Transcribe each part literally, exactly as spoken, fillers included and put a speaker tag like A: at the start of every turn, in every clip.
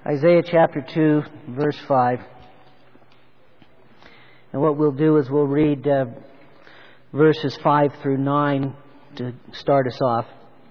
A: Isaiah chapter two, verse five. And what we'll do is we'll read uh, verses five through nine to start us off.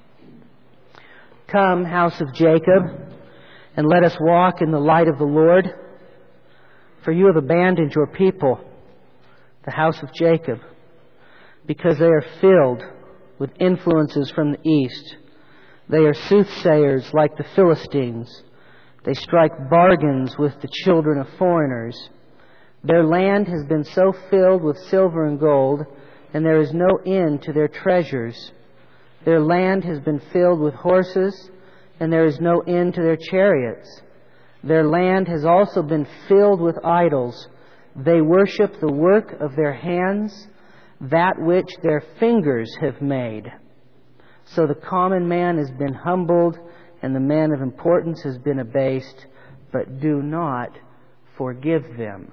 A: Come, house of Jacob, and let us walk in the light of the Lord. For you have abandoned your people, the house of Jacob, because they are filled with influences from the east. They are soothsayers like the Philistines. They strike bargains with the children of foreigners. Their land has been so filled with silver and gold, and there is no end to their treasures. Their land has been filled with horses, and there is no end to their chariots. Their land has also been filled with idols. They worship the work of their hands, that which their fingers have made. So the common man has been humbled, and the man of importance has been abased, but do not forgive them.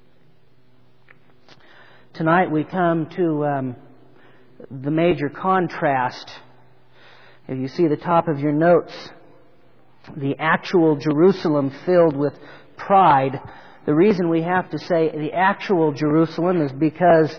A: Tonight we come to um, the major contrast. If you see the top of your notes, the actual Jerusalem filled with pride. The reason we have to say the actual Jerusalem is because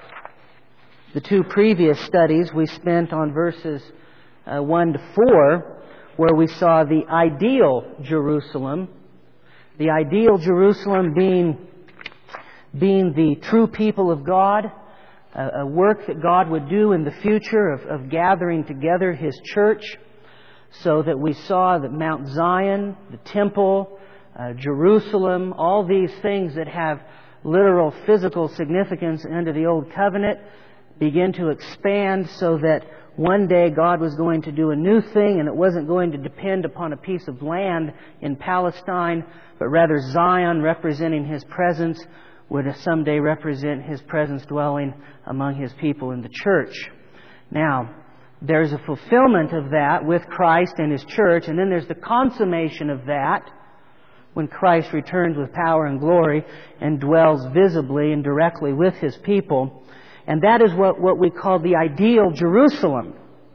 A: the two previous studies we spent on verses uh, one to four, where we saw the ideal Jerusalem, the ideal Jerusalem being, being the true people of God, a, a work that God would do in the future of, of gathering together His church, so that we saw that Mount Zion, the temple, uh, Jerusalem, all these things that have literal physical significance under the Old Covenant begin to expand, so that one day God was going to do a new thing, and it wasn't going to depend upon a piece of land in Palestine, but rather Zion, representing His presence, would someday represent His presence dwelling among His people in the church. Now, there's a fulfillment of that with Christ and His church, and then there's the consummation of that when Christ returns with power and glory and dwells visibly and directly with His people. And that is what, what we call the ideal Jerusalem.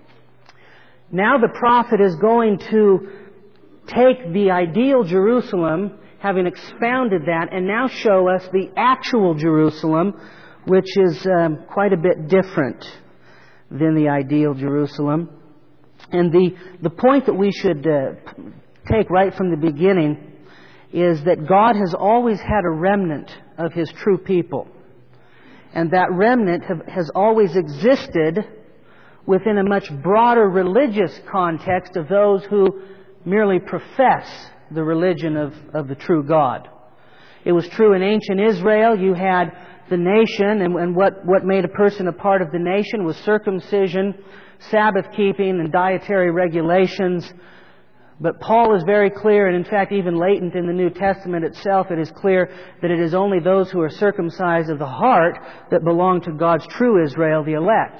A: Now the prophet is going to take the ideal Jerusalem, having expounded that, and now show us the actual Jerusalem, which is um, quite a bit different than the ideal Jerusalem. And the, the point that we should uh, take right from the beginning is that God has always had a remnant of His true people. And that remnant have, has always existed within a much broader religious context of those who merely profess the religion of, of the true God. It was true in ancient Israel. You had the nation, and, and what, what made a person a part of the nation was circumcision, Sabbath keeping, and dietary regulations. But Paul is very clear, and in fact even latent in the New Testament itself, it is clear that it is only those who are circumcised of the heart that belong to God's true Israel, the elect.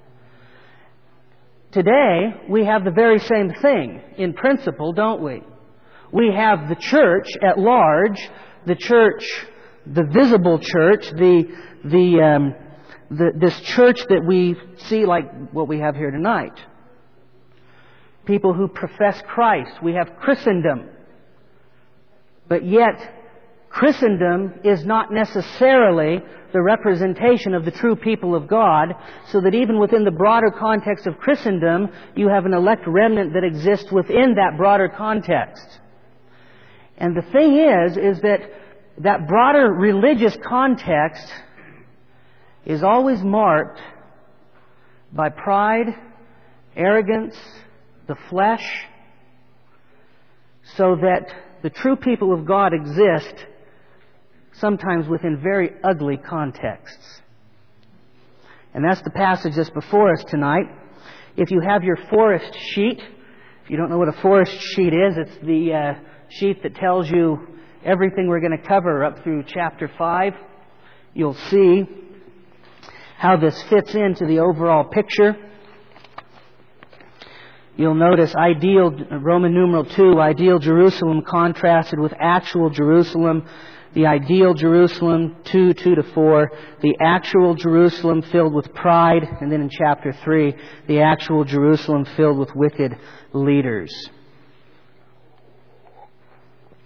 A: Today, we have the very same thing in principle, don't we? We have the church at large, the church, the visible church, the, the, um, the, this church that we see like what we have here tonight. People who profess Christ. We have Christendom. But yet, Christendom is not necessarily the representation of the true people of God, so that even within the broader context of Christendom, you have an elect remnant that exists within that broader context. And the thing is, is that that broader religious context is always marked by pride, arrogance, the flesh, so that the true people of God exist sometimes within very ugly contexts. And that's the passage that's before us tonight. If you have your forest sheet, if you don't know what a forest sheet is, it's the uh, sheet that tells you everything we're going to cover up through chapter five. You'll see how this fits into the overall picture. You'll notice ideal, Roman numeral two, ideal Jerusalem contrasted with actual Jerusalem. The ideal Jerusalem, two, two to four. The actual Jerusalem filled with pride. And then in chapter three, the actual Jerusalem filled with wicked leaders.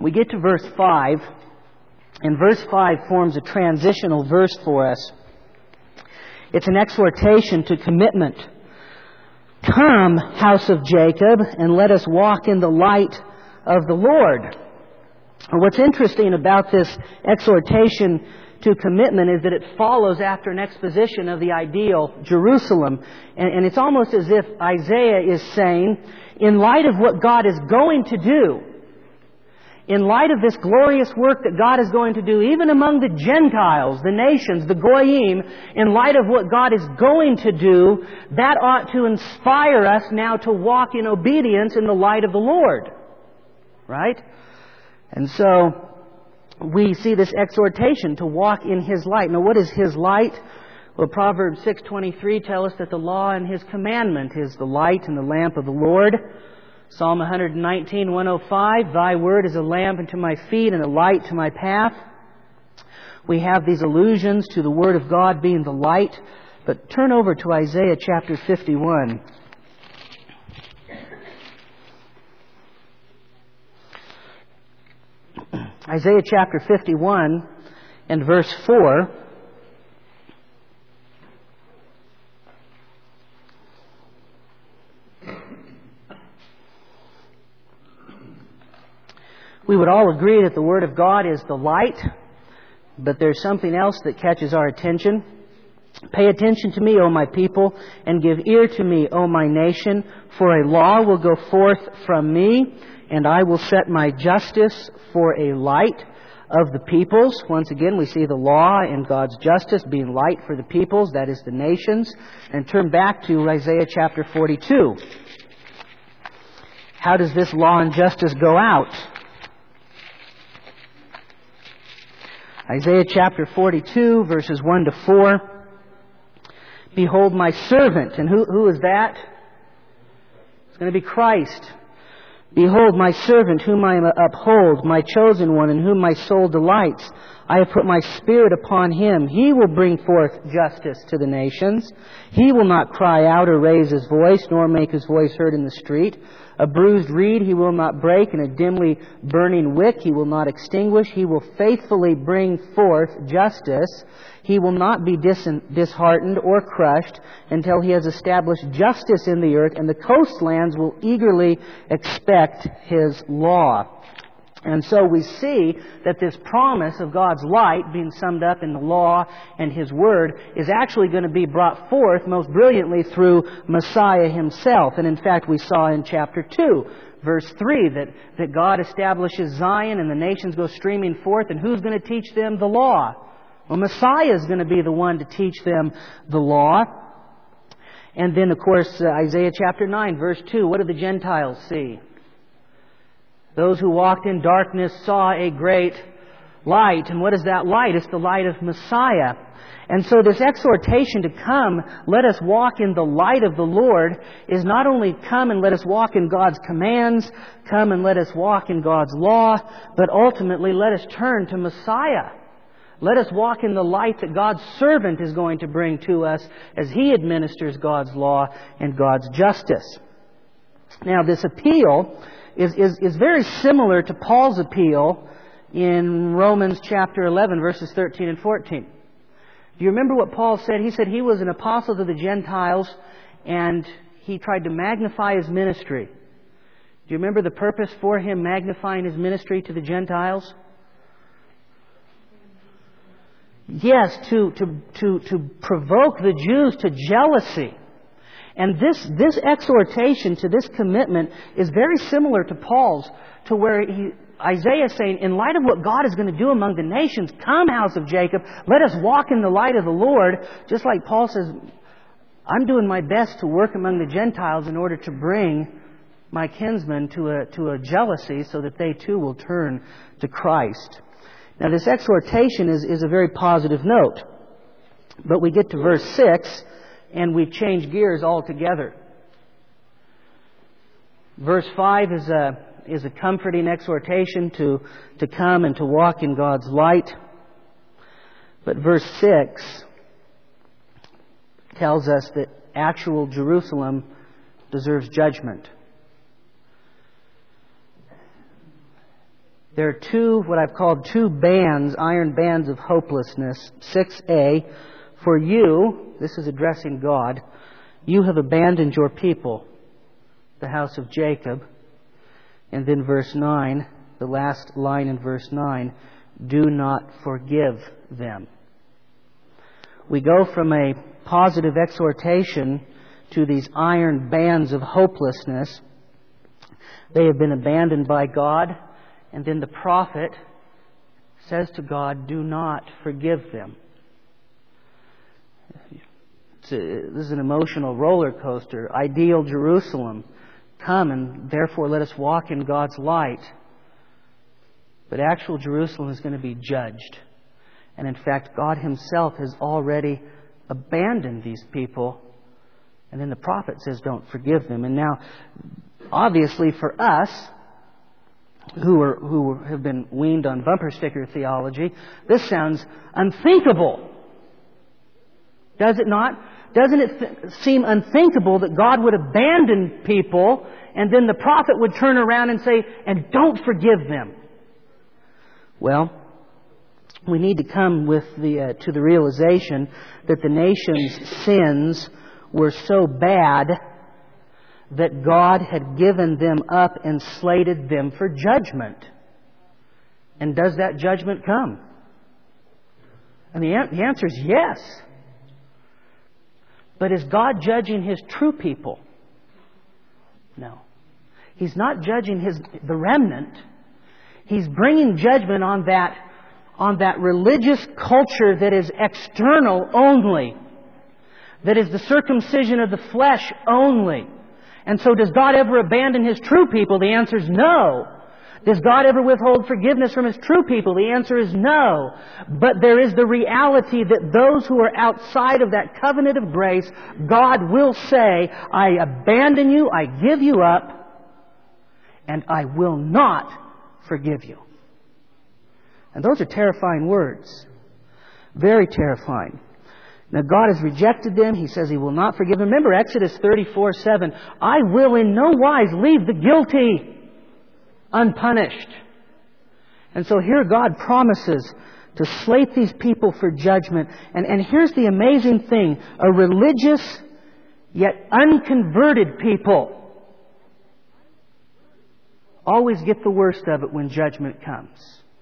A: we get to verse five, and verse five forms a transitional verse for us. It's an exhortation to commitment. Come, house of Jacob, and let us walk in the light of the Lord. What's interesting about this exhortation to commitment is that it follows after an exposition of the ideal Jerusalem. And, and it's almost as if Isaiah is saying, in light of what God is going to do, in light of this glorious work that God is going to do, even among the Gentiles, the nations, the Goyim, in light of what God is going to do, that ought to inspire us now to walk in obedience in the light of the Lord. Right? And so we see this exhortation to walk in His light. Now, what is His light? Well, Proverbs six twenty-three tells us that the law and His commandment is the light and the lamp of the Lord. Psalm one nineteen, one oh five, Thy word is a lamp unto my feet and a light to my path. We have these allusions to the Word of God being the light. But turn over to Isaiah chapter fifty-one. Isaiah chapter fifty-one and verse four. We would all agree that the Word of God is the light, but there's something else that catches our attention. Pay attention to me, O my people, and give ear to me, O my nation, for a law will go forth from me, and I will set my justice for a light of the peoples. Once again, we see the law and God's justice being light for the peoples, that is the nations. And turn back to Isaiah chapter forty-two. How does this law and justice go out? Isaiah chapter forty-two, verses one to four. Behold my servant. And who, who is that? It's going to be Christ. Behold my servant whom I uphold, my chosen one in whom my soul delights. I have put my spirit upon him. He will bring forth justice to the nations. He will not cry out or raise his voice, nor make his voice heard in the street. A bruised reed he will not break, and a dimly burning wick he will not extinguish. He will faithfully bring forth justice. He will not be dis- disheartened or crushed until he has established justice in the earth, and the coastlands will eagerly expect his law. And so we see that this promise of God's light being summed up in the law and His Word is actually going to be brought forth most brilliantly through Messiah Himself. And in fact, we saw in chapter two, verse three, that, that God establishes Zion and the nations go streaming forth. And who's going to teach them the law? Well, Messiah is going to be the one to teach them the law. And then, of course, uh, Isaiah chapter nine, verse two, what do the Gentiles see? Those who walked in darkness saw a great light. And what is that light? It's the light of Messiah. And so this exhortation to come, let us walk in the light of the Lord, is not only come and let us walk in God's commands, come and let us walk in God's law, but ultimately let us turn to Messiah. Let us walk in the light that God's servant is going to bring to us as He administers God's law and God's justice. Now, this appeal is, is, is very similar to Paul's appeal in Romans chapter eleven, verses thirteen and fourteen. Do you remember what Paul said? He said he was an apostle to the Gentiles, and he tried to magnify his ministry. Do you remember the purpose for him magnifying his ministry to the Gentiles? Yes, to, to, to, to provoke the Jews to jealousy. And this, this exhortation to this commitment is very similar to Paul's, to where he, Isaiah is saying, in light of what God is going to do among the nations, come, house of Jacob, let us walk in the light of the Lord. Just like Paul says, I'm doing my best to work among the Gentiles in order to bring my kinsmen to a, to a jealousy so that they too will turn to Christ. Now, this exhortation is, is a very positive note. But we get to verse six, and we've changed gears altogether. Verse five is a, is a comforting exhortation to, to come and to walk in God's light. But verse six tells us that actual Jerusalem deserves judgment. there are two, what I've called two bands, iron bands of hopelessness. six A, for you, this is addressing God, you have abandoned your people, the house of Jacob. And then verse nine, the last line in verse nine, do not forgive them. We go from a positive exhortation to these iron bands of hopelessness. They have been abandoned by God. And then the prophet says to God, do not forgive them. It's a, this is an emotional roller coaster. Ideal Jerusalem, come and therefore let us walk in God's light. But actual Jerusalem is going to be judged. And in fact, God Himself has already abandoned these people. And then the prophet says, don't forgive them. And now, obviously for us, who are who have been weaned on bumper sticker theology, this sounds unthinkable. Does it not? Doesn't it th- seem unthinkable that God would abandon people and then the prophet would turn around and say, and don't forgive them? Well, we need to come with the uh, to the realization that the nation's sins were so bad that God had given them up and slated them for judgment. And does that judgment come? And the, an- the answer is yes. But is God judging His true people? No. He's not judging His the remnant. He's bringing judgment on that, on that religious culture that is external only. That is the circumcision of the flesh only. And so does God ever abandon His true people? The answer is no. Does God ever withhold forgiveness from His true people? The answer is no. But there is the reality that those who are outside of that covenant of grace, God will say, I abandon you, I give you up, and I will not forgive you. And those are terrifying words. Very terrifying. Now God has rejected them. He says He will not forgive them. Remember Exodus thirty-four seven. I will in no wise leave the guilty unpunished. And so here God promises to slate these people for judgment. And, and here's the amazing thing. A religious yet unconverted people always get the worst of it when judgment comes.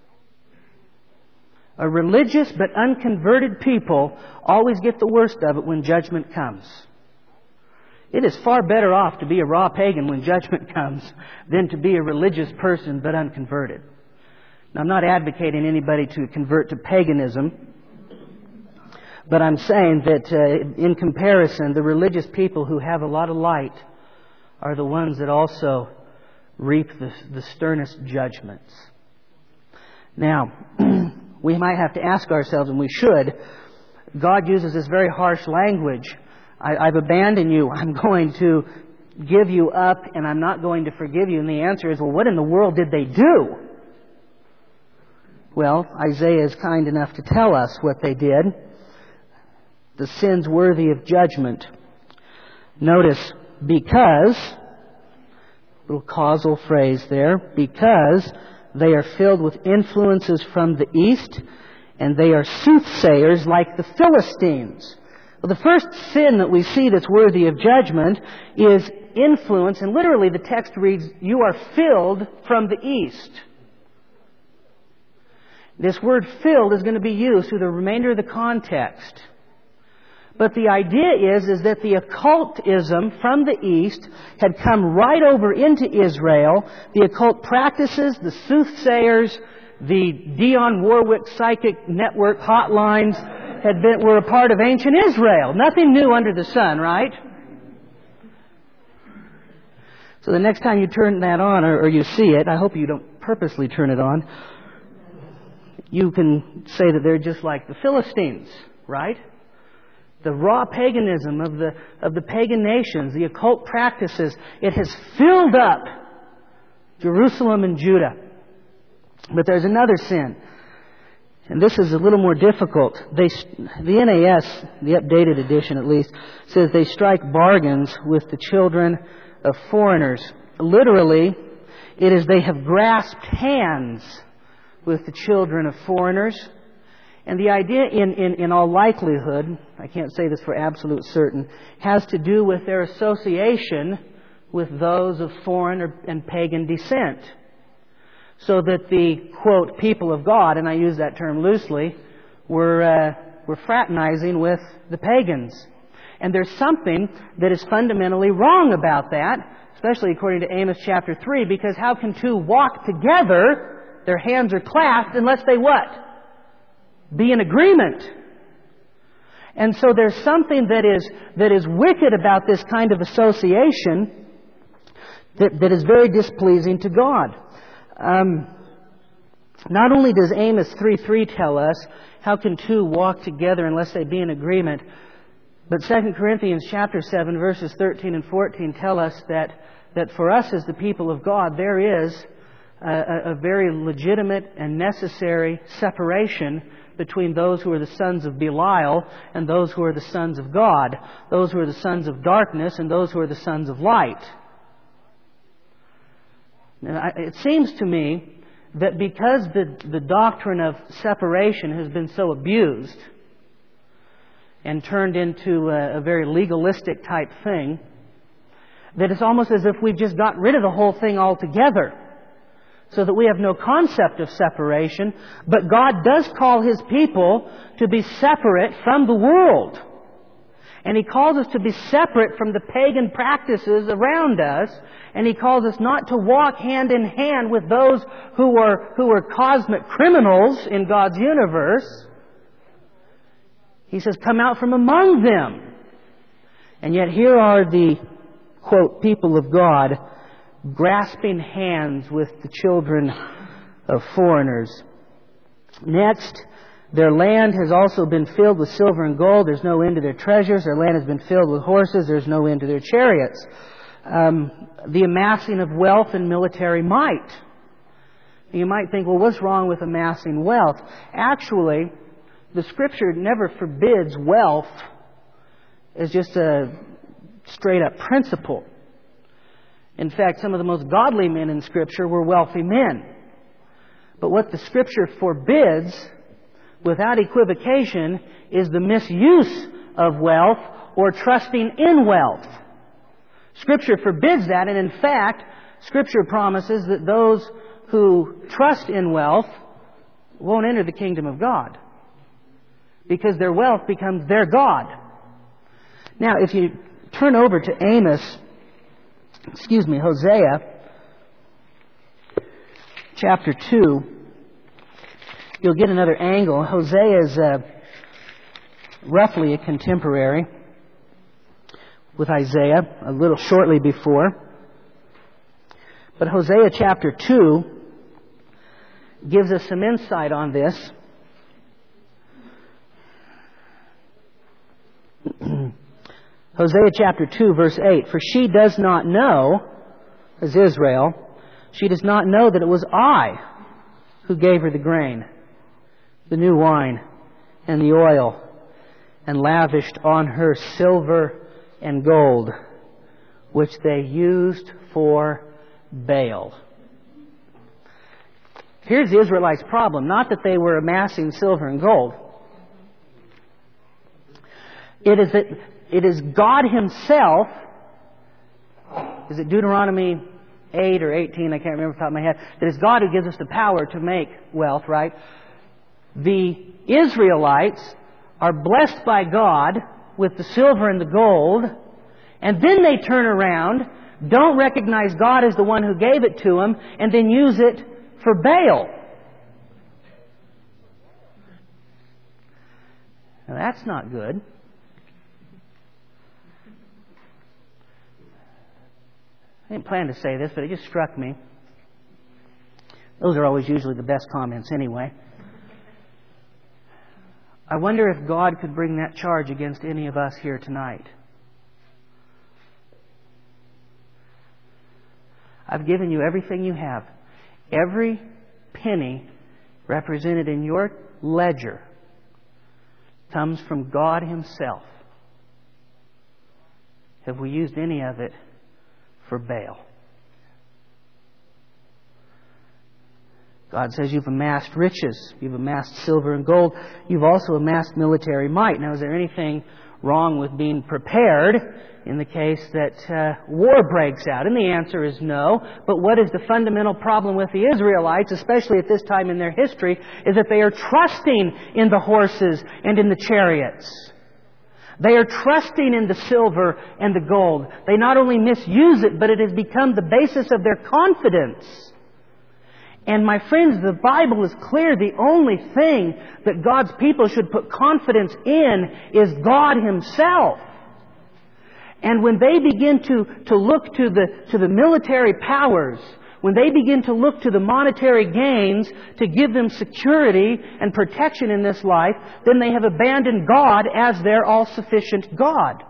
A: A religious but unconverted people always get the worst of it when judgment comes. It is far better off to be a raw pagan when judgment comes than to be a religious person but unconverted. Now, I'm not advocating anybody to convert to paganism, but I'm saying that uh, in comparison, the religious people who have a lot of light are the ones that also reap the, the sternest judgments. Now, we might have to ask ourselves, and we should, God uses this very harsh language. I, I've abandoned you. I'm going to give you up, and I'm not going to forgive you. And the answer is, well, what in the world did they do? Well, Isaiah is kind enough to tell us what they did. The sins worthy of judgment. Notice, because, little causal phrase there, because they are filled with influences from the east, and they are soothsayers like the Philistines. Well, the first sin that we see that's worthy of judgment is influence, and literally the text reads, you are filled from the east. This word filled is going to be used through the remainder of the context. But the idea is, is that the occultism from the east had come right over into Israel. The occult practices, the soothsayers, the Dionne Warwick psychic network hotlines had been, were a part of ancient Israel. Nothing new under the sun, right? So the next time you turn that on or, or you see it, I hope you don't purposely turn it on, you can say that they're just like the Philistines, right? The raw paganism of the of the pagan nations, the occult practices, it has filled up Jerusalem and Judah. But there's another sin, and this is a little more difficult. They, the N A S, the updated edition at least, says they strike bargains with the children of foreigners. Literally, it is they have grasped hands with the children of foreigners. And the idea, in, in, in all likelihood, I can't say this for absolute certain, has to do with their association with those of foreign or, and pagan descent. So that the, quote, people of God, and I use that term loosely, were, uh, were fraternizing with the pagans. And there's something that is fundamentally wrong about that, especially according to Amos chapter three, because how can two walk together, their hands are clasped, unless they what? Be in agreement. And so there's something that is, that is wicked about this kind of association that, that is very displeasing to God. Um, not only does Amos three three tell us, how can two walk together unless they be in agreement, but Second Corinthians chapter seven verses thirteen and fourteen tell us that, that for us as the people of God, there is a, a very legitimate and necessary separation between those who are the sons of Belial and those who are the sons of God, those who are the sons of darkness and those who are the sons of light. Now, it seems to me that because the, the doctrine of separation has been so abused and turned into a, a very legalistic type thing, that it's almost as if we've just got rid of the whole thing altogether, so that we have no concept of separation. But God does call His people to be separate from the world. And He calls us to be separate from the pagan practices around us. And He calls us not to walk hand in hand with those who are, who are cosmic criminals in God's universe. He says, come out from among them. And yet here are the, quote, people of God grasping hands with the children of foreigners. Next, their land has also been filled with silver and gold. There's no end to their treasures. Their land has been filled with horses. There's no end to their chariots. Um, the amassing of wealth and military might. You might think, well, what's wrong with amassing wealth? Actually, the Scripture never forbids wealth as just a straight-up principle. In fact, some of the most godly men in Scripture were wealthy men. But what the Scripture forbids, without equivocation, is the misuse of wealth or trusting in wealth. Scripture forbids that, and in fact, Scripture promises that those who trust in wealth won't enter the kingdom of God, because their wealth becomes their God. Now, if you turn over to Amos, excuse me, Hosea, chapter two, you'll get another angle. Hosea is uh, roughly a contemporary with Isaiah, a little shortly before. But Hosea chapter two gives us some insight on this. Hosea chapter two, verse eight, for she does not know, as Israel, she does not know that it was I who gave her the grain, the new wine, and the oil, and lavished on her silver and gold, which they used for Baal. Here's the Israelites' problem. Not that they were amassing silver and gold. It is that it is God Himself. Is it Deuteronomy eight or eighteen? I can't remember off the top of my head. It is God who gives us the power to make wealth, right? The Israelites are blessed by God with the silver and the gold, and then they turn around, don't recognize God as the one who gave it to them, and then use it for Baal. Now that's not good. I didn't plan to say this, but it just struck me. Those are always usually the best comments anyway. I wonder if God could bring that charge against any of us here tonight. I've given you everything you have. Every penny represented in your ledger comes from God Himself. Have we used any of it for Baal? God says you've amassed riches, you've amassed silver and gold, you've also amassed military might. Now, is there anything wrong with being prepared in the case that uh, war breaks out? And the answer is no. But what is the fundamental problem with the Israelites, especially at this time in their history, is that they are trusting in the horses and in the chariots. They are trusting in the silver and the gold. They not only misuse it, but it has become the basis of their confidence. And my friends, the Bible is clear. The only thing that God's people should put confidence in is God Himself. And when they begin to, to look to the, to the military powers, when they begin to look to the monetary gains to give them security and protection in this life, then they have abandoned God as their all-sufficient God.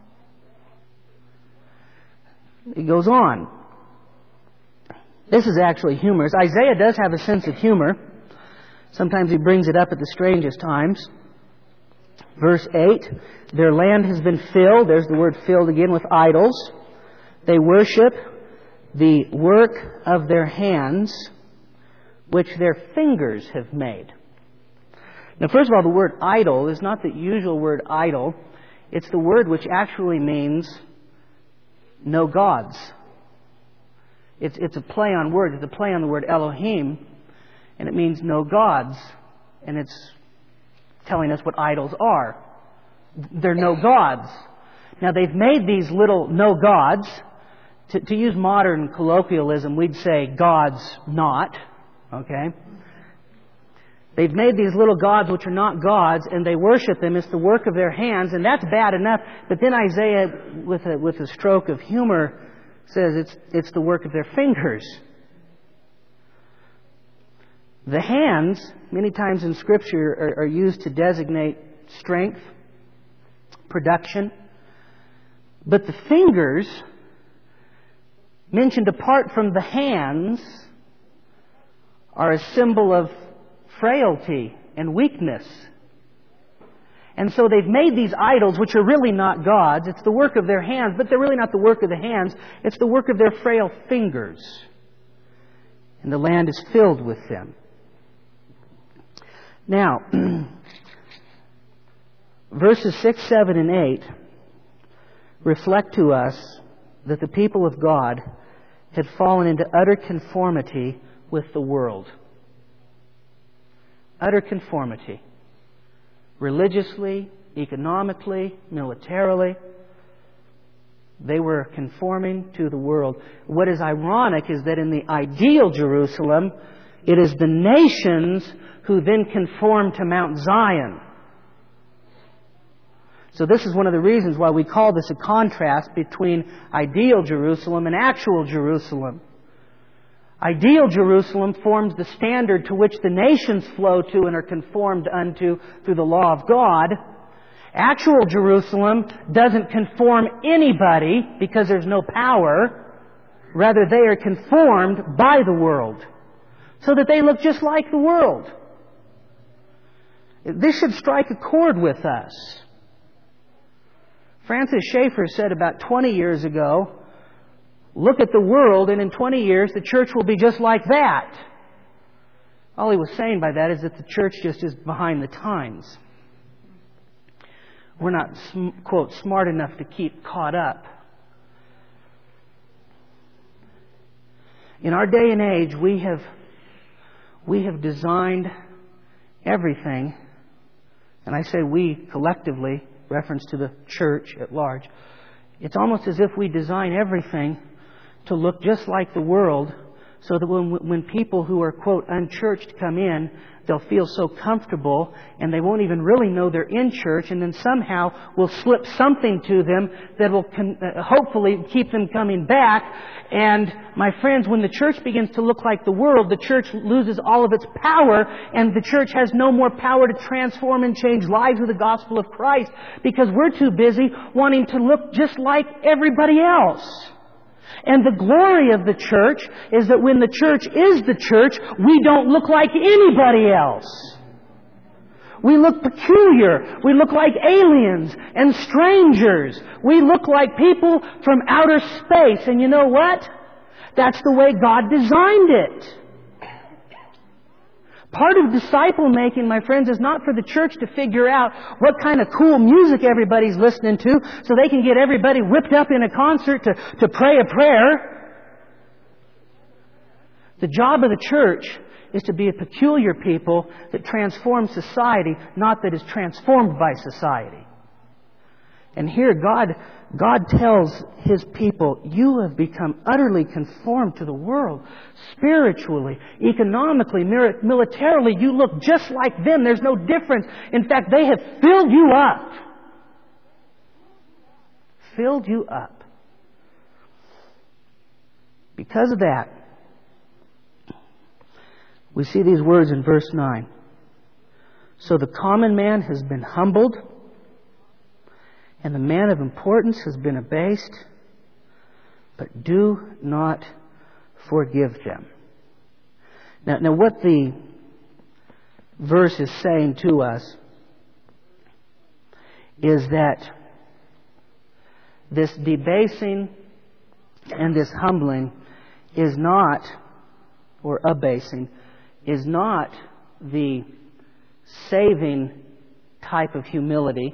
A: It goes on. This is actually humorous. Isaiah does have a sense of humor. Sometimes he brings it up at the strangest times. Verse eight, their land has been filled. There's the word filled again, with idols. They worship the work of their hands, which their fingers have made. Now, first of all, the word idol is not the usual word idol. It's the word which actually means no gods. It's, it's a play on words. It's a play on the word Elohim, and it means no gods. And it's telling us what idols are. They're no gods. Now, they've made these little no gods. To, to use modern colloquialism, we'd say gods not. Okay? They've made these little gods which are not gods, and they worship them. It's the work of their hands, and that's bad enough. But then Isaiah, with a, with a stroke of humor, says it's, it's the work of their fingers. The hands, many times in Scripture, are, are used to designate strength, production. But the fingers, mentioned apart from the hands, are a symbol of frailty and weakness. And so they've made these idols, which are really not gods. It's the work of their hands, but they're really not the work of the hands. It's the work of their frail fingers. And the land is filled with them. Now, verses six, seven, and eight reflect to us that the people of God had fallen into utter conformity with the world. Utter conformity. Religiously, economically, militarily. They were conforming to the world. What is ironic is that in the ideal Jerusalem, it is the nations who then conform to Mount Zion. So this is one of the reasons why we call this a contrast between ideal Jerusalem and actual Jerusalem. Ideal Jerusalem forms the standard to which the nations flow to and are conformed unto through the law of God. Actual Jerusalem doesn't conform anybody because there's no power. Rather, they are conformed by the world so that they look just like the world. This should strike a chord with us. Francis Schaeffer said about twenty years ago, look at the world, and in twenty years, the church will be just like that. All he was saying by that is that the church just is behind the times. We're not, quote, smart enough to keep caught up. In our day and age, we have, we have designed everything, and I say we collectively, reference to the church at large. It's almost as if we design everything to look just like the world, so that when when people who are, quote, unchurched come in, they'll feel so comfortable and they won't even really know they're in church, and then somehow we'll slip something to them that will con- uh, hopefully keep them coming back. And my friends, when the church begins to look like the world, the church loses all of its power, and the church has no more power to transform and change lives with the gospel of Christ, because we're too busy wanting to look just like everybody else. And the glory of the church is that when the church is the church, we don't look like anybody else. We look peculiar. We look like aliens and strangers. We look like people from outer space. And you know what? That's the way God designed it. Part of disciple making, my friends, is not for the church to figure out what kind of cool music everybody's listening to so they can get everybody whipped up in a concert to, to pray a prayer. The job of the church is to be a peculiar people that transform society, not that is transformed by society. And here God, God tells His people, you have become utterly conformed to the world. Spiritually, economically, militarily, you look just like them. There's no difference. In fact, they have filled you up. Filled you up. Because of that, we see these words in verse nine. So the common man has been humbled, and the man of importance has been abased, but do not forgive them. Now, now what the verse is saying to us is that this debasing and this humbling is not, or abasing, is not the saving type of humility.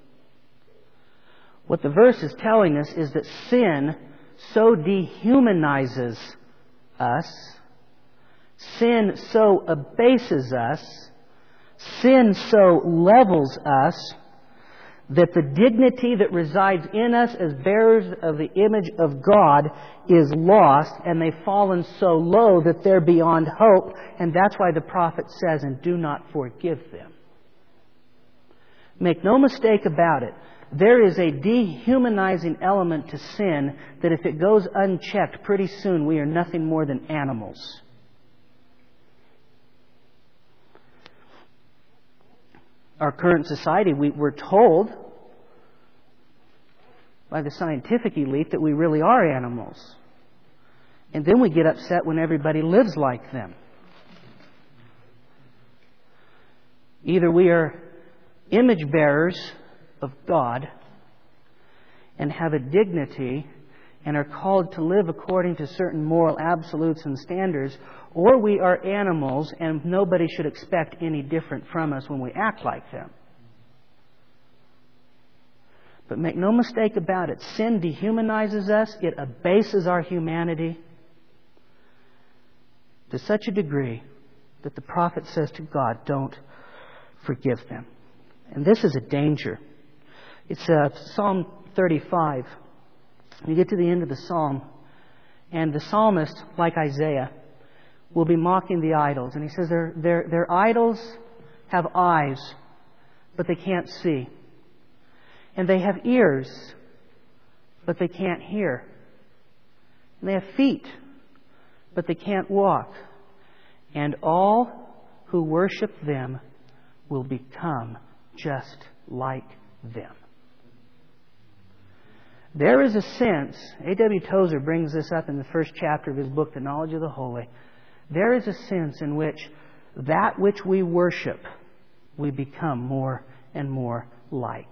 A: What the verse is telling us is that sin so dehumanizes us, sin so abases us, sin so levels us, that the dignity that resides in us as bearers of the image of God is lost, and they've fallen so low that they're beyond hope, and that's why the prophet says, and do not forgive them. Make no mistake about it. There is a dehumanizing element to sin that if it goes unchecked, pretty soon we are nothing more than animals. Our current society, we, we're told by the scientific elite that we really are animals. And then we get upset when everybody lives like them. Either we are image bearers of God and have a dignity and are called to live according to certain moral absolutes and standards, or we are animals and nobody should expect any different from us when we act like them. But make no mistake about it, sin dehumanizes us, it abases our humanity to such a degree that the prophet says to God, don't forgive them. And this is a danger. It's uh, Psalm thirty-five. You get to the end of the psalm, and the psalmist, like Isaiah, will be mocking the idols. And he says their, their, their idols have eyes, but they can't see. And they have ears, but they can't hear. And they have feet, but they can't walk. And all who worship them will become just like them. There is a sense, A W Tozer brings this up in the first chapter of his book, The Knowledge of the Holy. There is a sense in which that which we worship, we become more and more like.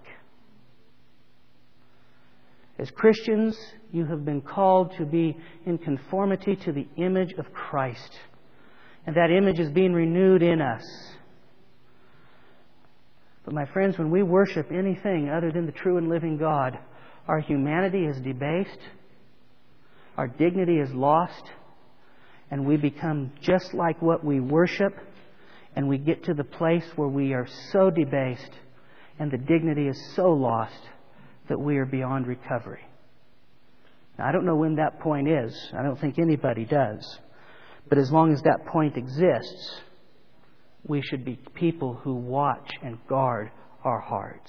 A: As Christians, you have been called to be in conformity to the image of Christ. And that image is being renewed in us. But my friends, when we worship anything other than the true and living God, our humanity is debased, our dignity is lost, and we become just like what we worship, and we get to the place where we are so debased and the dignity is so lost that we are beyond recovery. Now, I don't know when that point is. I don't think anybody does. But as long as that point exists, we should be people who watch and guard our hearts.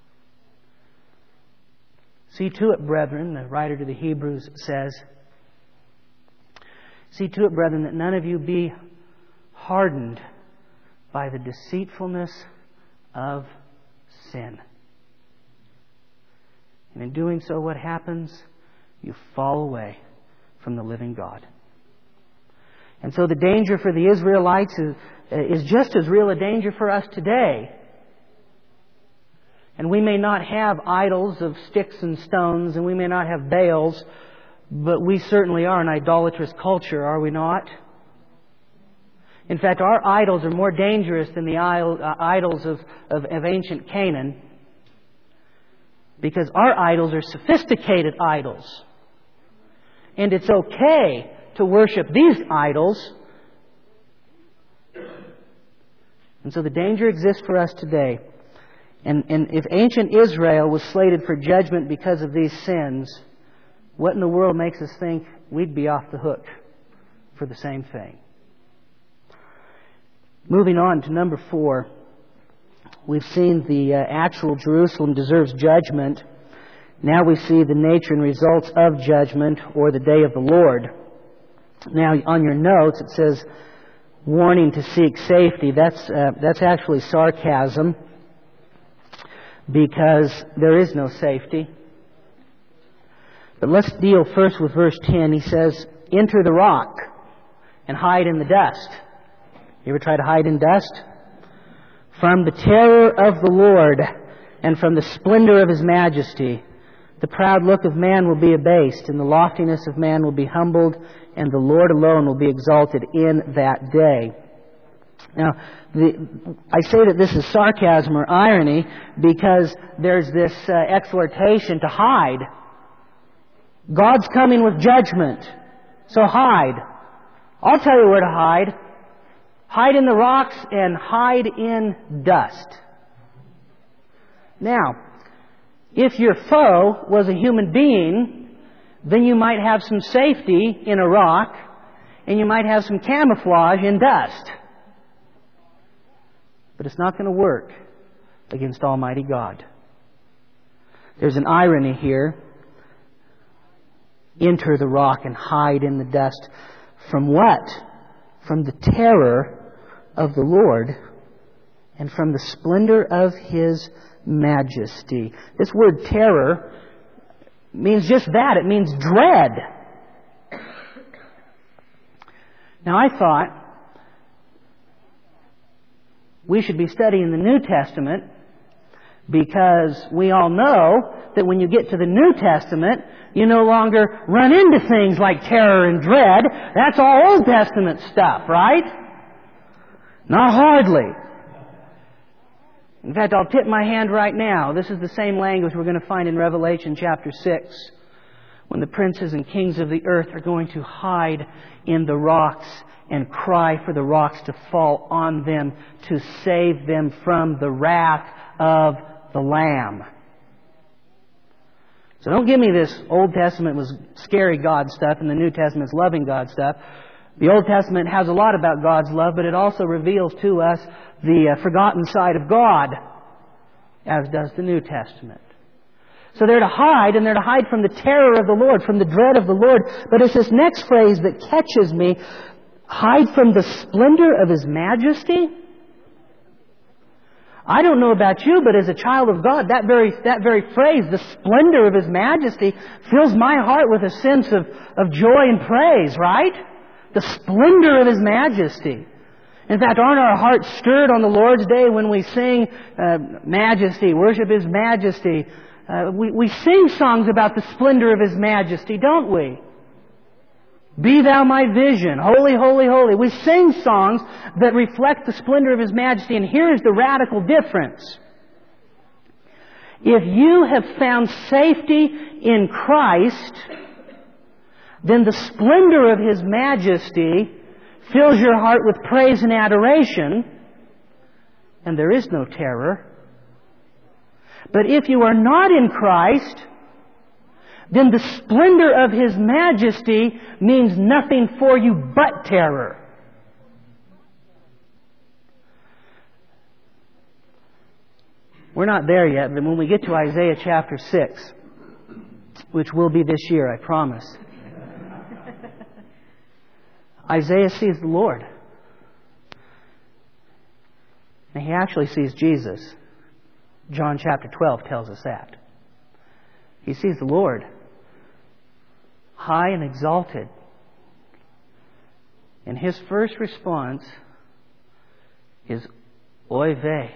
A: See to it, brethren, the writer to the Hebrews says, see to it, brethren, that none of you be hardened by the deceitfulness of sin. And in doing so, what happens? You fall away from the living God. And so the danger for the Israelites is, is just as real a danger for us today. And we may not have idols of sticks and stones, and we may not have Baals, but we certainly are an idolatrous culture, are we not? In fact, our idols are more dangerous than the idols of, of, of ancient Canaan, because our idols are sophisticated idols. And it's okay to worship these idols. And so the danger exists for us today. And, and if ancient Israel was slated for judgment because of these sins, what in the world makes us think we'd be off the hook for the same thing? Moving on to number four. We've seen the uh, actual Jerusalem deserves judgment. Now we see the nature and results of judgment, or the day of the Lord. Now on your notes it says, warning to seek safety. That's, uh, that's actually sarcasm, because there is no safety. But let's deal first with verse ten. He says, enter the rock and hide in the dust. You ever try to hide in dust? From the terror of the Lord and from the splendor of His majesty, the proud look of man will be abased, and the loftiness of man will be humbled, and the Lord alone will be exalted in that day. Now, the, I say that this is sarcasm or irony because there's this uh, exhortation to hide. God's coming with judgment, so hide. I'll tell you where to hide. Hide in the rocks and hide in dust. Now, if your foe was a human being, then you might have some safety in a rock, and you might have some camouflage in dust. But it's not going to work against Almighty God. There's an irony here. Enter the rock and hide in the dust. From what? From the terror of the Lord and from the splendor of His majesty. This word terror means just that. It means dread. Now I thought we should be studying the New Testament, because we all know that when you get to the New Testament, you no longer run into things like terror and dread. That's all Old Testament stuff, right? Not hardly. In fact, I'll tip my hand right now. This is the same language we're going to find in Revelation chapter six, when the princes and kings of the earth are going to hide in the rocks and cry for the rocks to fall on them to save them from the wrath of the Lamb. So don't give me this Old Testament was scary God stuff and the New Testament's loving God stuff. The Old Testament has a lot about God's love, but it also reveals to us the uh, forgotten side of God, as does the New Testament. So they're to hide, and they're to hide from the terror of the Lord, from the dread of the Lord. But it's this next phrase that catches me. Hide from the splendor of His majesty. I don't know about you, but as a child of God, that very that very phrase, the splendor of His majesty, fills my heart with a sense of, of joy and praise, right? The splendor of His majesty. In fact, aren't our hearts stirred on the Lord's Day when we sing uh, majesty, worship His majesty? Uh, we, we sing songs about the splendor of His majesty, don't we? Be Thou my vision, holy, holy, holy. We sing songs that reflect the splendor of His majesty, and here's the radical difference. If you have found safety in Christ, then the splendor of His majesty fills your heart with praise and adoration, and there is no terror. But if you are not in Christ, then the splendor of His majesty means nothing for you but terror. We're not there yet, but when we get to Isaiah chapter six, which will be this year, I promise, Isaiah sees the Lord. And he actually sees Jesus. John chapter twelve tells us that. He sees the Lord, high and exalted. And his first response is, Oy vey.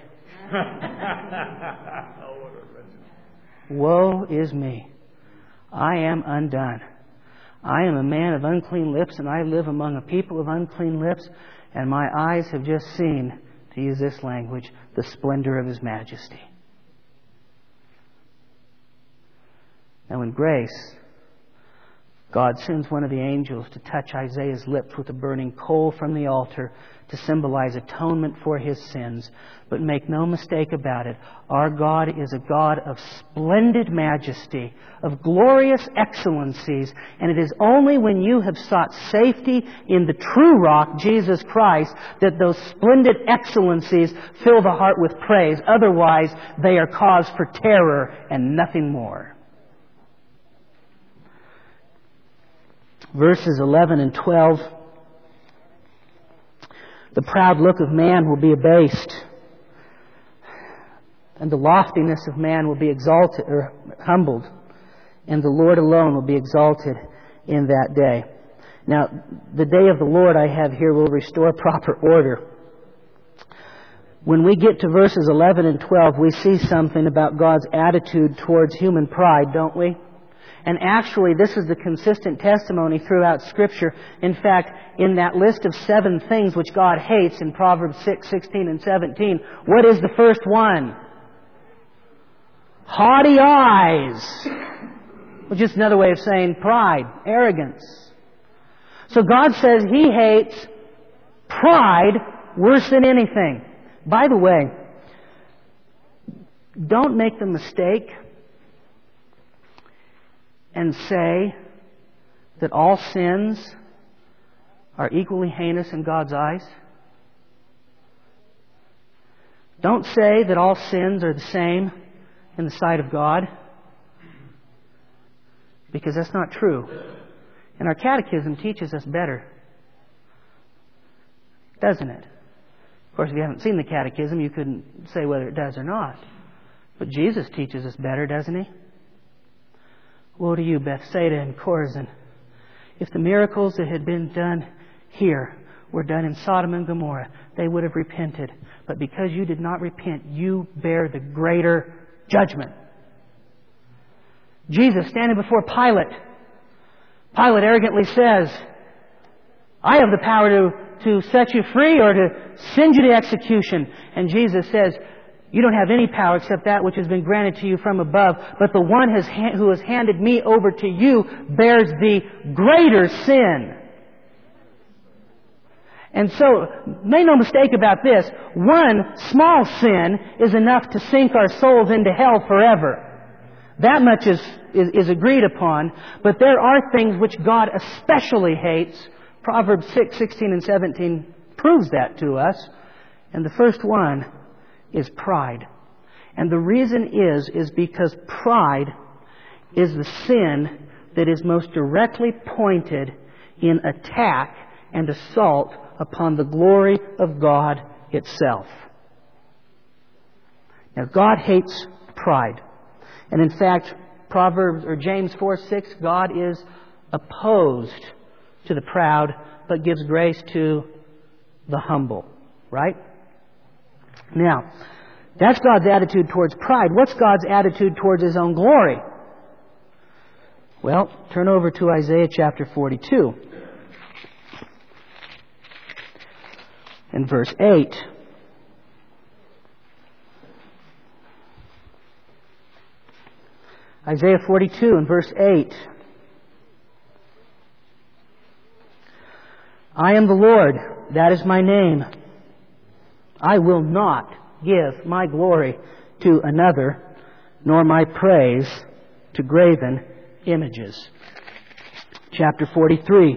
A: Woe is me. I am undone. I am a man of unclean lips, and I live among a people of unclean lips, And my eyes have just seen, to use this language, the splendor of His majesty. Now in grace, God sends one of the angels to touch Isaiah's lips with a burning coal from the altar to symbolize atonement for his sins. But make no mistake about it, our God is a God of splendid majesty, of glorious excellencies, and it is only when you have sought safety in the true rock, Jesus Christ, that those splendid excellencies fill the heart with praise. Otherwise, they are cause for terror and nothing more. Verses eleven and twelve. The proud look of man will be abased, and the loftiness of man will be exalted or humbled, and the Lord alone will be exalted in that day. Now, the day of the Lord I have here will restore proper order. When we get to verses eleven and twelve, we see something about God's attitude towards human pride, don't we? And actually, this is the consistent testimony throughout Scripture. In fact, in that list of seven things which God hates in Proverbs six, sixteen, and seventeen, what is the first one? Haughty eyes. Which is another way of saying pride, arrogance. So God says He hates pride worse than anything. By the way, don't make the mistake and say that all sins are equally heinous in God's eyes. Don't say that all sins are the same in the sight of God, because that's not true. And our catechism teaches us better, doesn't it? Of course, if you haven't seen the catechism, you couldn't say whether it does or not. But Jesus teaches us better, doesn't He? Woe to you, Bethsaida and Chorazin, if the miracles that had been done here were done in Sodom and Gomorrah, they would have repented. But because you did not repent, you bear the greater judgment. Jesus standing before Pilate. Pilate arrogantly says, I have the power to, to set you free or to send you to execution. And Jesus says, you don't have any power except that which has been granted to you from above. But the one has ha- who has handed me over to you bears the greater sin. And so, make no mistake about this. One small sin is enough to sink our souls into hell forever. That much is, is, is agreed upon. But there are things which God especially hates. Proverbs six, sixteen, and seventeen proves that to us. And the first one is pride. And the reason is, is because pride is the sin that is most directly pointed in attack and assault upon the glory of God itself. Now, God hates pride. And in fact, Proverbs or James four six, God is opposed to the proud, but gives grace to the humble. Right? Now, that's God's attitude towards pride. What's God's attitude towards His own glory? Well, turn over to Isaiah chapter forty-two. In verse eight. Isaiah forty-two and verse eight. I am the Lord, that is my name. I will not give my glory to another, nor my praise to graven images. Chapter forty-three.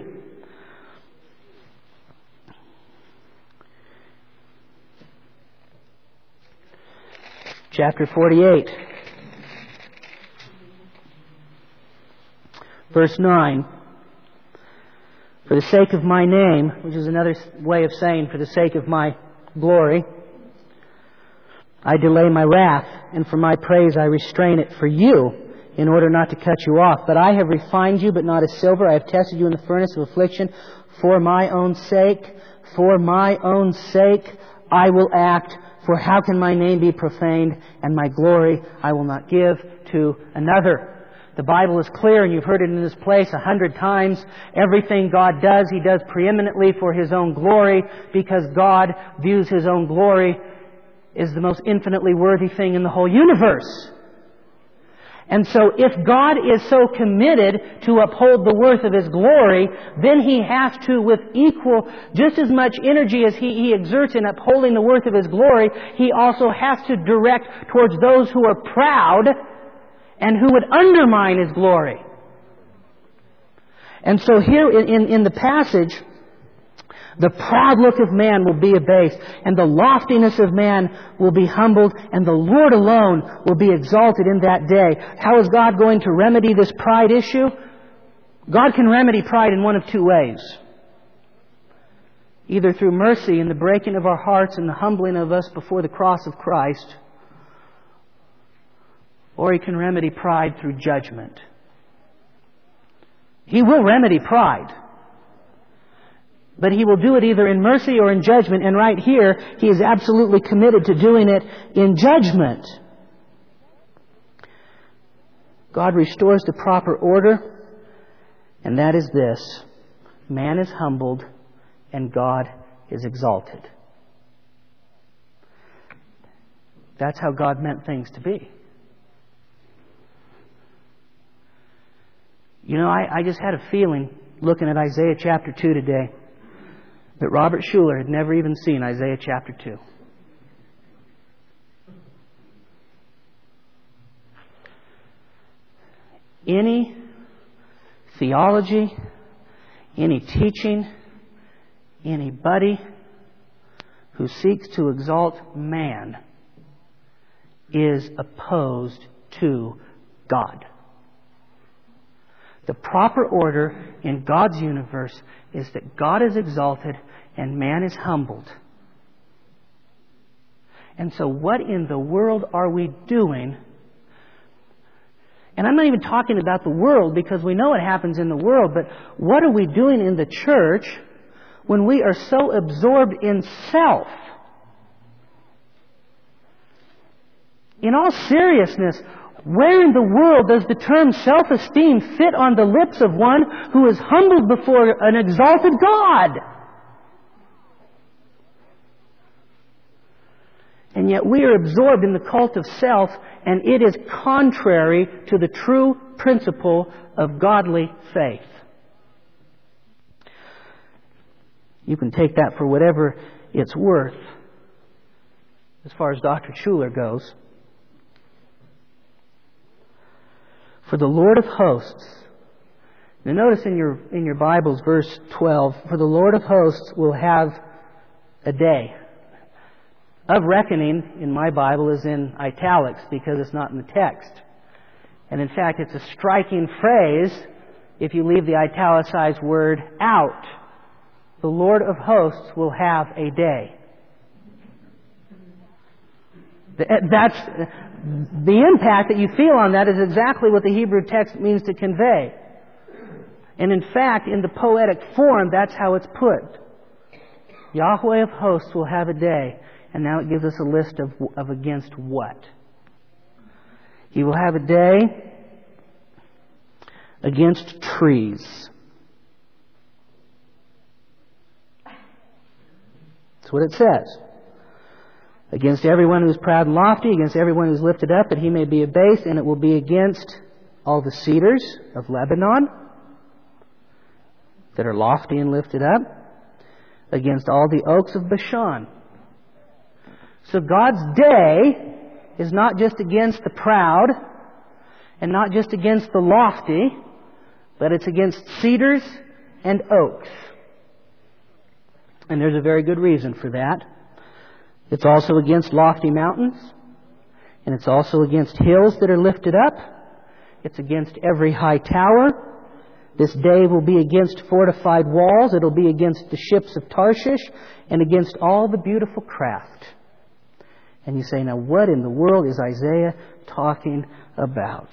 A: Chapter forty-eight. Verse nine. For the sake of my name, which is another way of saying for the sake of my glory, I delay my wrath, and for my praise I restrain it for you, in order not to cut you off. But I have refined you, but not as silver. I have tested you in the furnace of affliction. For my own sake, for my own sake, I will act. For how can my name be profaned, and my glory I will not give to another? The Bible is clear, and you've heard it in this place a hundred times. Everything God does, He does preeminently for His own glory, because God views His own glory as the most infinitely worthy thing in the whole universe. And so if God is so committed to uphold the worth of His glory, then He has to, with equal, just as much energy as He, he exerts in upholding the worth of His glory, He also has to direct towards those who are proud and who would undermine His glory. And so here in, in, in the passage, the proud look of man will be abased, and the loftiness of man will be humbled, and the Lord alone will be exalted in that day. How is God going to remedy this pride issue? God can remedy pride in one of two ways. Either through mercy in the breaking of our hearts and the humbling of us before the cross of Christ, or He can remedy pride through judgment. He will remedy pride. But He will do it either in mercy or in judgment. And right here, He is absolutely committed to doing it in judgment. God restores the proper order, and that is this: man is humbled and God is exalted. That's how God meant things to be. You know, I, I just had a feeling, looking at Isaiah chapter two today, that Robert Schuller had never even seen Isaiah chapter two. Any theology, any teaching, anybody who seeks to exalt man is opposed to God. The proper order in God's universe is that God is exalted and man is humbled. And so what in the world are we doing? And I'm not even talking about the world, because we know it happens in the world, but what are we doing in the church when we are so absorbed in self? In all seriousness, where in the world does the term self-esteem fit on the lips of one who is humbled before an exalted God? And yet we are absorbed in the cult of self, and it is contrary to the true principle of godly faith. You can take that for whatever it's worth, as far as Doctor Schuller goes. For the Lord of hosts. Now notice in your in your Bibles, verse twelve, for the Lord of hosts will have a day. Of reckoning, in my Bible, is in italics because it's not in the text. And in fact, it's a striking phrase if you leave the italicized word out. The Lord of hosts will have a day. That's the impact that you feel on that is exactly what the Hebrew text means to convey. And in fact, in the poetic form, that's how it's put. Yahweh of hosts will have a day. And now it gives us a list of, of against what. He will have a day against trees. That's what it says. Against everyone who is proud and lofty, against everyone who is lifted up, that he may be abased, and it will be against all the cedars of Lebanon that are lofty and lifted up, against all the oaks of Bashan. So God's day is not just against the proud and not just against the lofty, but it's against cedars and oaks. And there's a very good reason for that. It's also against lofty mountains, and it's also against hills that are lifted up. It's against every high tower. This day will be against fortified walls. It'll be against the ships of Tarshish and against all the beautiful craft. And you say, now what in the world is Isaiah talking about?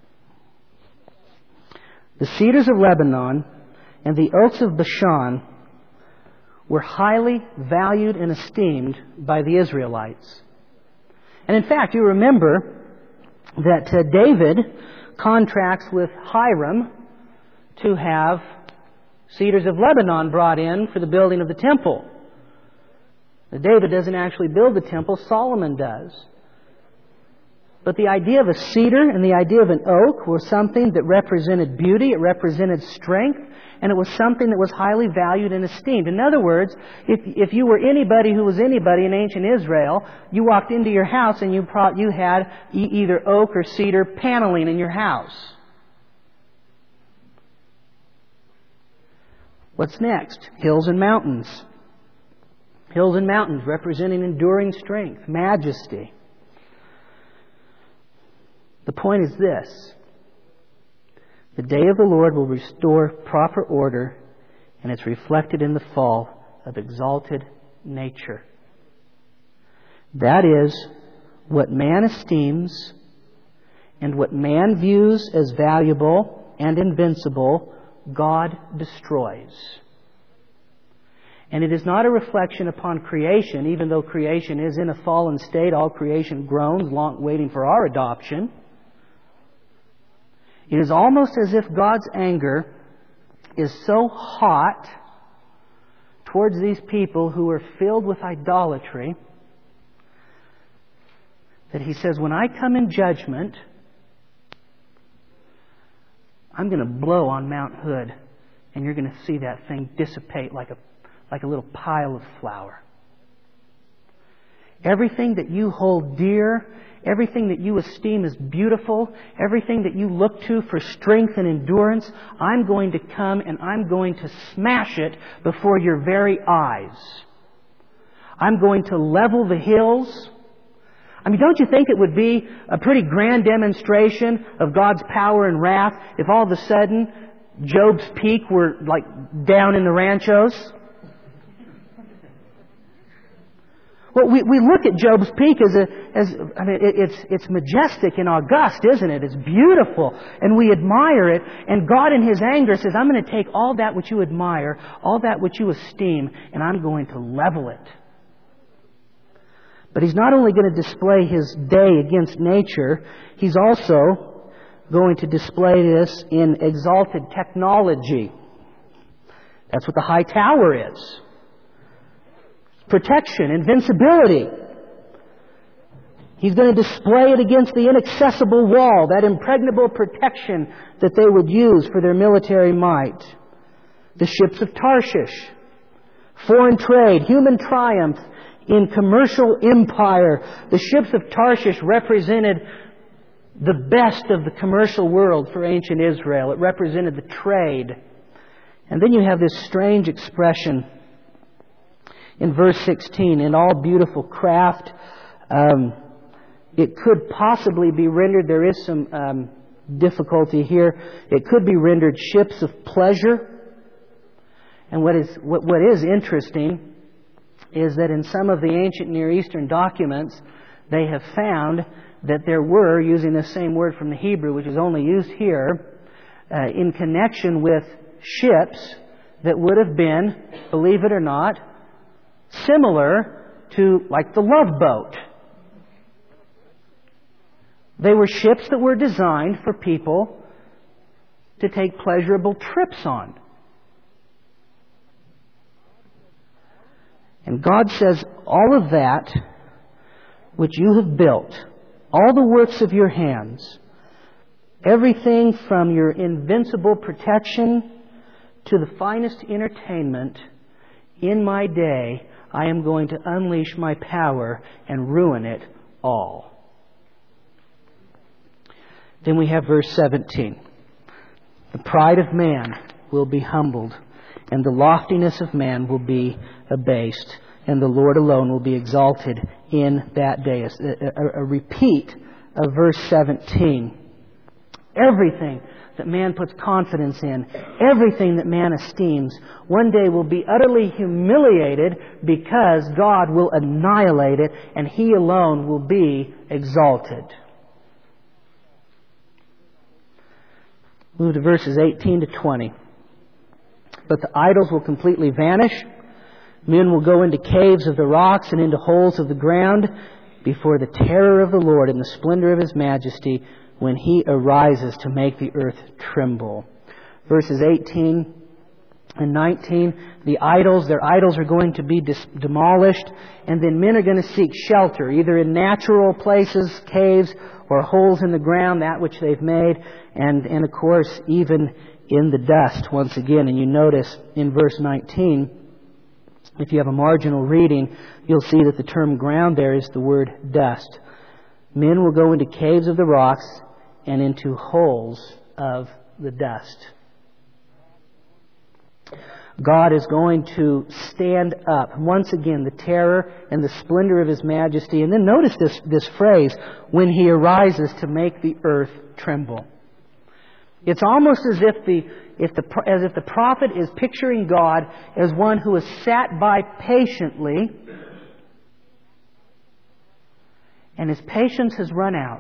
A: The cedars of Lebanon and the oaks of Bashan were highly valued and esteemed by the Israelites. And in fact, you remember that uh, David contracts with Hiram to have cedars of Lebanon brought in for the building of the temple. Now, David doesn't actually build the temple, Solomon does. But the idea of a cedar and the idea of an oak were something that represented beauty, it represented strength, and it was something that was highly valued and esteemed. In other words, if if you were anybody who was anybody in ancient Israel, you walked into your house and you pro- you had e- either oak or cedar paneling in your house. What's next? Hills and mountains. Hills and mountains representing enduring strength, majesty. The point is this: the day of the Lord will restore proper order, and it's reflected in the fall of exalted nature. That is, what man esteems and what man views as valuable and invincible, God destroys. And it is not a reflection upon creation, even though creation is in a fallen state. All creation groans, long waiting for our adoption. It is almost as if God's anger is so hot towards these people who are filled with idolatry that He says, when I come in judgment, I'm going to blow on Mount Hood, and you're going to see that thing dissipate like a like a little pile of flour. Everything that you hold dear, everything that you esteem as beautiful, everything that you look to for strength and endurance, I'm going to come and I'm going to smash it before your very eyes. I'm going to level the hills. I mean, don't you think it would be a pretty grand demonstration of God's power and wrath if all of a sudden Job's Peak were like down in the ranchos? Well, we, we look at Job's Peak as a, as, I mean, it, it's, it's majestic and august, isn't it? It's beautiful. And we admire it. And God in His anger says, I'm going to take all that which you admire, all that which you esteem, and I'm going to level it. But He's not only going to display His day against nature, He's also going to display this in exalted technology. That's what the high tower is. Protection, invincibility. He's going to display it against the inaccessible wall, that impregnable protection that they would use for their military might. The ships of Tarshish, foreign trade, human triumph in commercial empire. The ships of Tarshish represented the best of the commercial world for ancient Israel. It represented the trade. And then you have this strange expression in verse sixteen, in all beautiful craft. Um, it could possibly be rendered, there is some um, difficulty here, it could be rendered ships of pleasure. And what is what, what is interesting is that in some of the ancient Near Eastern documents, they have found that there were, using the same word from the Hebrew, which is only used here, uh, in connection with ships that would have been, believe it or not, similar to like the Love Boat. They were ships that were designed for people to take pleasurable trips on. And God says, all of that which you have built, all the works of your hands, everything from your invincible protection to the finest entertainment, in my day I am going to unleash my power and ruin it all. Then we have verse seventeen. The pride of man will be humbled, and the loftiness of man will be abased, and the Lord alone will be exalted in that day. A, a, a repeat of verse seventeen. Everything that man puts confidence in, everything that man esteems, one day will be utterly humiliated because God will annihilate it and He alone will be exalted. Move to verses eighteen to twenty. But the idols will completely vanish. Men will go into caves of the rocks and into holes of the ground before the terror of the Lord and the splendor of His majesty, when He arises to make the earth tremble. Verses eighteen and nineteen, the idols, their idols are going to be dis- demolished, and then men are going to seek shelter, either in natural places, caves, or holes in the ground, that which they've made, and, and of course, even in the dust once again. And you notice in verse nineteen, if you have a marginal reading, you'll see that the term ground there is the word dust. Men will go into caves of the rocks and into holes of the dust. God is going to stand up. Once again, the terror and the splendor of His majesty. And then notice this, this phrase, when He arises to make the earth tremble. It's almost as if the, if the, as if the prophet is picturing God as one who has sat by patiently, and his patience has run out.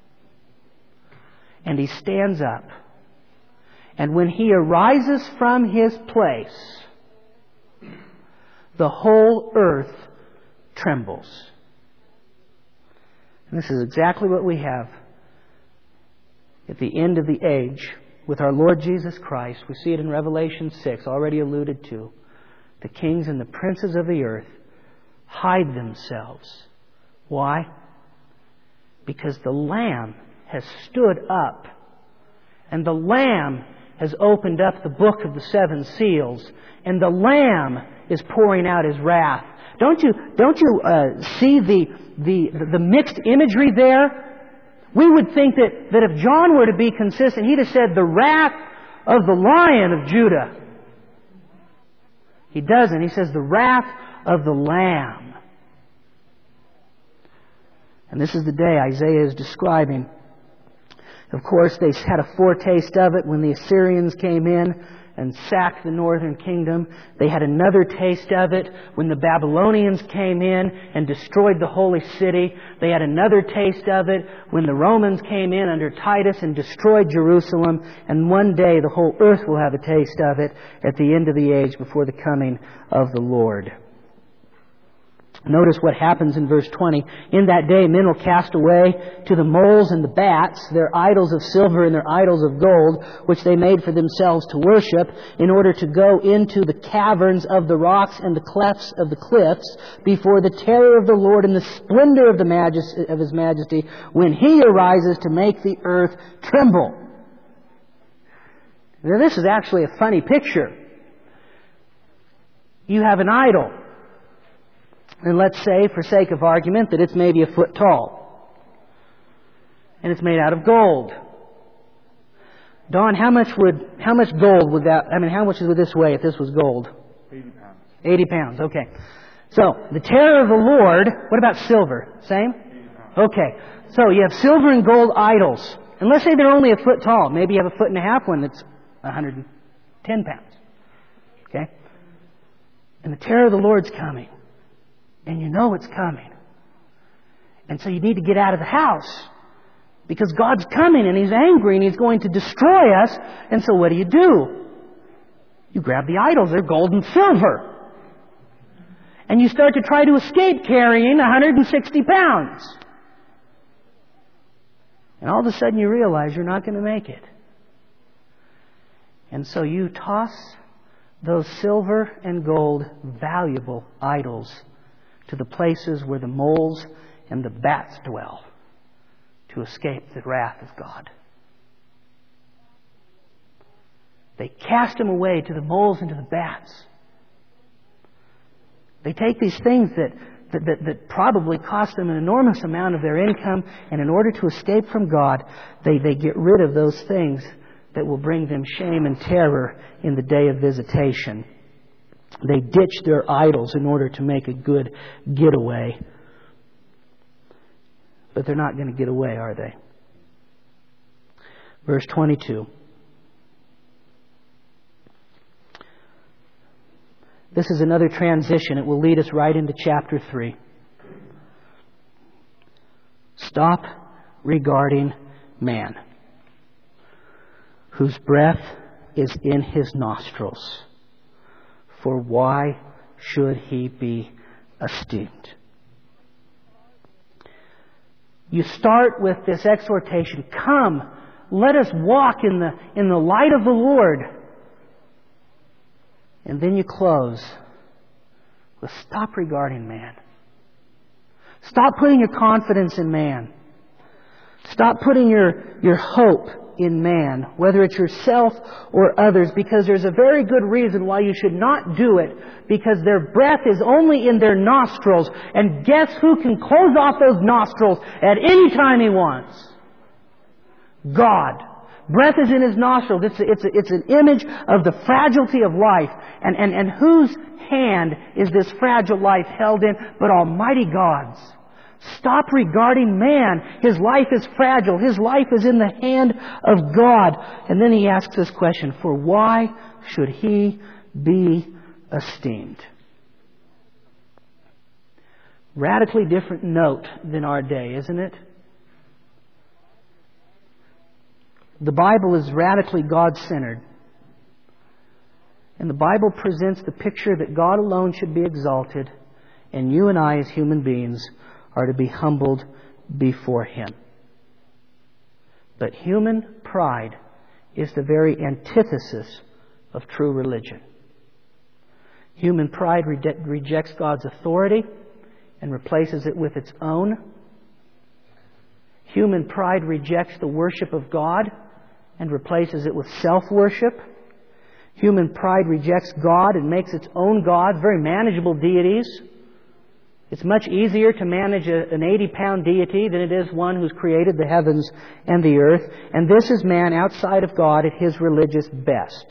A: And he stands up. And when He arises from His place, the whole earth trembles. And this is exactly what we have at the end of the age with our Lord Jesus Christ. We see it in Revelation six, already alluded to. The kings and the princes of the earth hide themselves. Why? Because the Lamb has stood up, and the Lamb has opened up the book of the seven seals, and the Lamb is pouring out His wrath. Don't you, don't you uh, see the, the, the mixed imagery there? We would think that, that if John were to be consistent, he'd have said, the wrath of the Lion of Judah. He doesn't. He says, the wrath of the Lamb. And this is the day Isaiah is describing. Of course, they had a foretaste of it when the Assyrians came in and sacked the northern kingdom. They had another taste of it when the Babylonians came in and destroyed the holy city. They had another taste of it when the Romans came in under Titus and destroyed Jerusalem. And one day the whole earth will have a taste of it at the end of the age before the coming of the Lord. Notice what happens in verse twenty. In that day men will cast away to the moles and the bats their idols of silver and their idols of gold, which they made for themselves to worship, in order to go into the caverns of the rocks and the clefts of the cliffs, before the terror of the Lord and the splendor of the majesty of His majesty, when He arises to make the earth tremble. Now this is actually a funny picture. You have an idol. And let's say, for sake of argument, that it's maybe a foot tall. And it's made out of gold. Don, how much would, how much gold would that, I mean, how much would this weigh if this was gold?
B: eighty pounds.
A: eighty pounds, okay. So, the terror of the Lord, what about silver? Same?
B: eighty pounds.
A: Okay. So, you have silver and gold idols. And let's say they're only a foot tall. Maybe you have a foot and a half one that's one hundred ten pounds. Okay? And the terror of the Lord's coming. And you know it's coming. And so you need to get out of the house. Because God's coming and He's angry and He's going to destroy us. And so what do you do? You grab the idols. They're gold and silver. And you start to try to escape carrying one hundred sixty pounds. And all of a sudden you realize you're not going to make it. And so you toss those silver and gold valuable idols to the places where the moles and the bats dwell, to escape the wrath of God. They cast them away to the moles and to the bats. They take these things that, that, that, that probably cost them an enormous amount of their income, and in order to escape from God, they, they get rid of those things that will bring them shame and terror in the day of visitation. They ditch their idols in order to make a good getaway. But they're not going to get away, are they? Verse twenty-two. This is another transition. It will lead us right into chapter three. Stop regarding man, whose breath is in his nostrils. For why should he be esteemed? You start with this exhortation, come, let us walk in the, in the light of the Lord. And then you close with stop regarding man. Stop putting your confidence in man. Stop putting your, your hope in man, whether it's yourself or others, because there's a very good reason why you should not do it, because their breath is only in their nostrils, and guess who can close off those nostrils at any time He wants? God. Breath is in His nostrils. It's, a, it's, a, it's an image of the fragility of life. And, and, and whose hand is this fragile life held in but Almighty God's? Stop regarding man. His life is fragile. His life is in the hand of God. And then He asks this question, for why should He be esteemed? Radically different note than our day, isn't it? The Bible is radically God-centered. And the Bible presents the picture that God alone should be exalted, and you and I as human beings are to be humbled before Him. But human pride is the very antithesis of true religion. Human pride re- rejects God's authority and replaces it with its own. Human pride rejects the worship of God and replaces it with self-worship. Human pride rejects God and makes its own gods, very manageable deities. It's much easier to manage a, an eighty-pound deity than it is one who's created the heavens and the earth. And this is man outside of God at his religious best.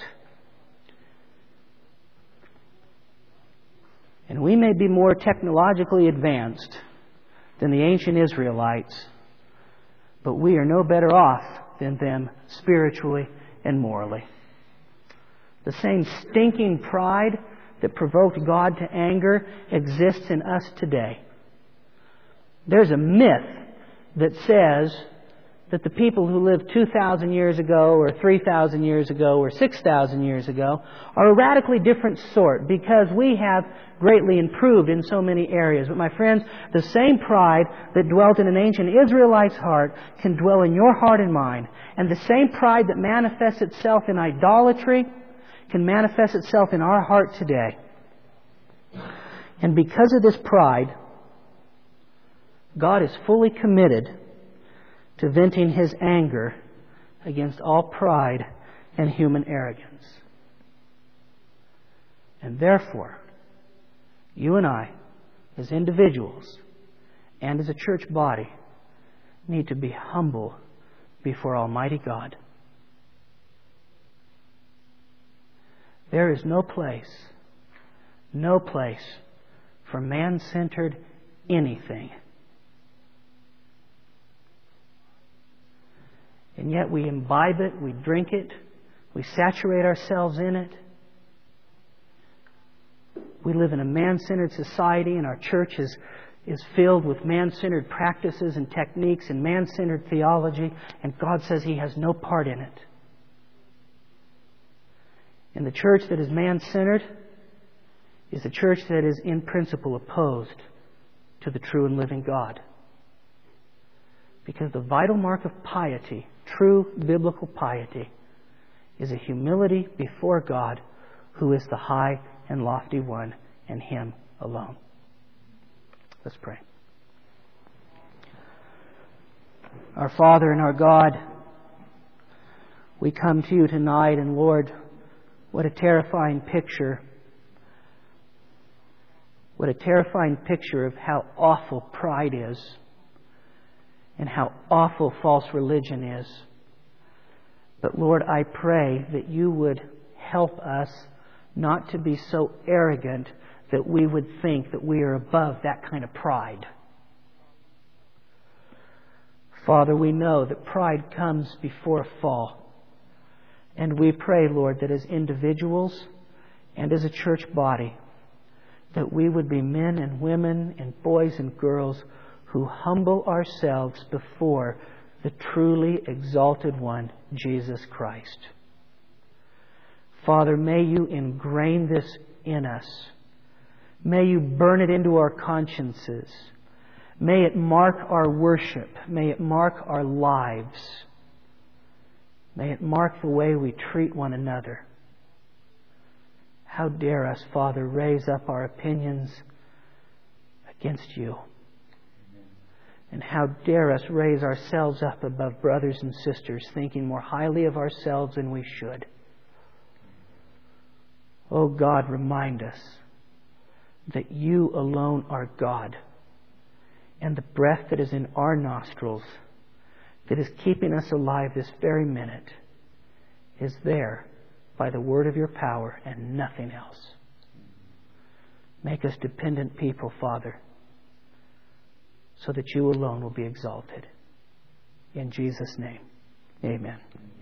A: And we may be more technologically advanced than the ancient Israelites, but we are no better off than them spiritually and morally. The same stinking pride that provoked God to anger exists in us today. There's a myth that says that the people who lived two thousand years ago or three thousand years ago or six thousand years ago are a radically different sort because we have greatly improved in so many areas. But my friends, the same pride that dwelt in an ancient Israelite's heart can dwell in your heart and mine. And the same pride that manifests itself in idolatry can manifest itself in our heart today. And because of this pride, God is fully committed to venting His anger against all pride and human arrogance. And therefore, you and I, as individuals and as a church body, need to be humble before Almighty God. There is no place, no place for man-centered anything. And yet we imbibe it, we drink it, we saturate ourselves in it. We live in a man-centered society, and our church is, is filled with man-centered practices and techniques and man-centered theology, and God says He has no part in it. And the church that is man-centered is a church that is in principle opposed to the true and living God. Because the vital mark of piety, true biblical piety, is a humility before God, who is the high and lofty one, and Him alone. Let's pray. Our Father and our God, we come to You tonight, and Lord, what a terrifying picture. What a terrifying picture of how awful pride is and how awful false religion is. But Lord, I pray that You would help us not to be so arrogant that we would think that we are above that kind of pride. Father, we know that pride comes before a fall. And we pray, Lord, that as individuals and as a church body, that we would be men and women and boys and girls who humble ourselves before the truly exalted one, Jesus Christ. Father, may You ingrain this in us. May You burn it into our consciences. May it mark our worship. May it mark our lives. May it mark the way we treat one another. How dare us, Father, raise up our opinions against you. And how dare us raise ourselves up above brothers and sisters, thinking more highly of ourselves than we should. Oh God, remind us that you alone are God. And the breath that is in our nostrils, that is keeping us alive this very minute, is there by the word of your power and nothing else. Make us dependent people, Father, so that you alone will be exalted. In Jesus' name, amen.